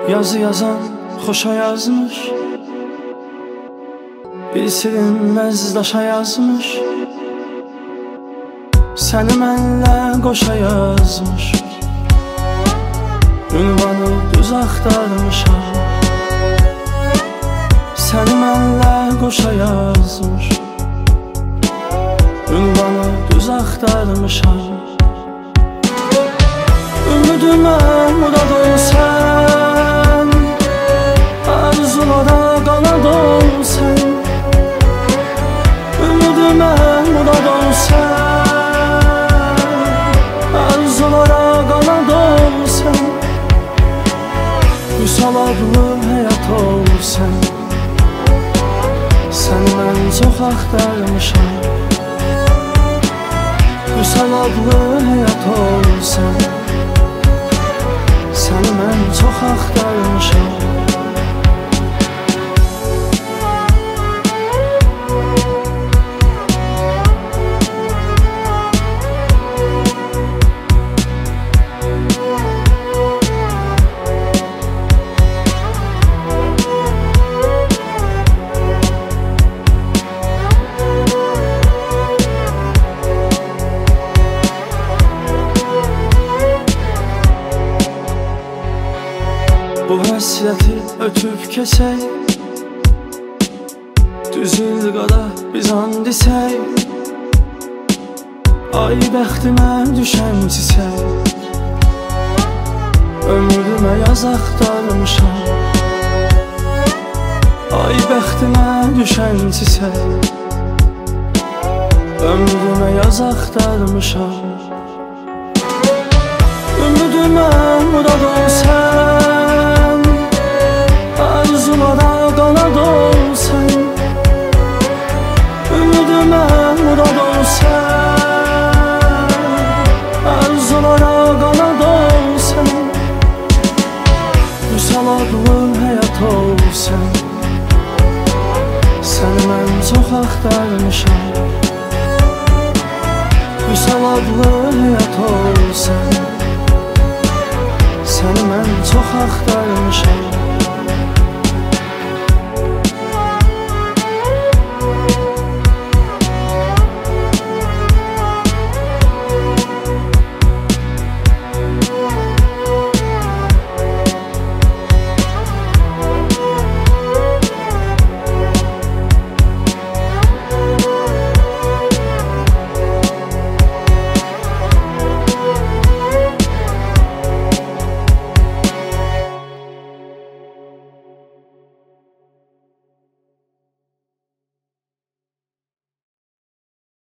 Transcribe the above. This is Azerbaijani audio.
Yazı yazan xoşa yazmış, bir silinməz daşa yazmış, səni mənlə qoşa yazmış, ünvanı düz axtarmışam. Səni mənlə qoşa yazmış, ünvanı düz axtarmışam. Ümidimə murad ol sən, arzulara qanad ol sən. Ümidimə murad ol sən, arzulara qanad ol sən. Vüsal adlı həyat ol sən, səni mən çox axtarmışam. Vüsal adlı həyat ol sən, səni mən çox axtarmışam. Bu həsrəti ötüb keçək, düz ilqara biz and isək. Ay bəxtimə düşən çiçək, ömrümə yaz axtarmışam. Ay bəxtimə düşən çiçək, ömrümə yaz axtarmışam. Ümidimə murad ol sən, arzulara qanad ol sən. Ümidimə murad ol sən, arzulara qanad ol sən. Vüsal adlı həyat ol sən, səni mən çox axtarmışam. Vüsal adlı həyat ol sən, səni mən çox axtarmışam.